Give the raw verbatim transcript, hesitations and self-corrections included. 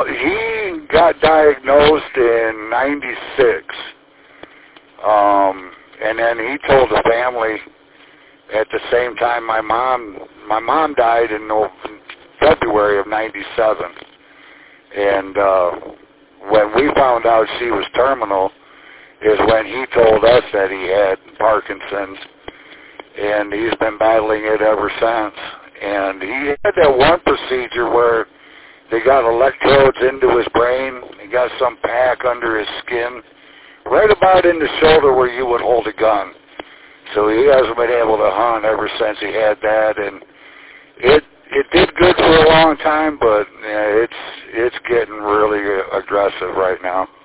he got diagnosed in ninety-six, um, and then he told the family at the same time my mom, my mom died in February of ninety-seven, and uh, when we found out she was terminal is when he told us that he had Parkinson's, and he's been battling it ever since. And he had that one procedure where they got electrodes into his brain. He got some pack under his skin, right about in the shoulder where you would hold a gun. So he hasn't been able to hunt ever since he had that, and it it did good for a long time, but yeah, it's it's getting really aggressive right now.